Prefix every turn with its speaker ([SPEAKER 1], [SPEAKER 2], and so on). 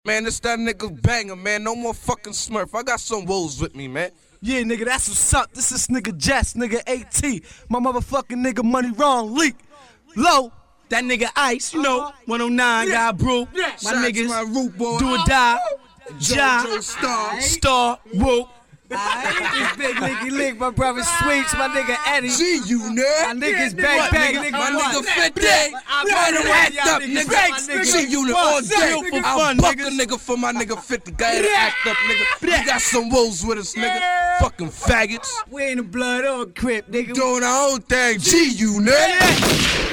[SPEAKER 1] Man, this that nigga banger, man. No more fucking Smurf. I got some woes with me, man.
[SPEAKER 2] Yeah, nigga, that's what's up. This is nigga Jess, nigga AT. My motherfucking nigga Money Wrong Leak. Low, that nigga Ice, you know, 109 guy brew. My niggas,
[SPEAKER 1] my root boy.
[SPEAKER 2] do or die.
[SPEAKER 1] JoJo
[SPEAKER 2] Star, whoop.
[SPEAKER 3] This big nigga Lick, my brother Sweets, my nigga Eddie.
[SPEAKER 1] See you,
[SPEAKER 3] My
[SPEAKER 1] nigga.
[SPEAKER 3] niggas bang bang, nigga.
[SPEAKER 1] My nigga 50. Right to act up, nigga. See you all day. I'll buck a nigga for my nigga 50. Go ahead and act up, nigga. We got some woes with us, nigga. Fucking faggots.
[SPEAKER 3] We in the blood or crip, nigga.
[SPEAKER 1] Doing our own thing. G you, nigga.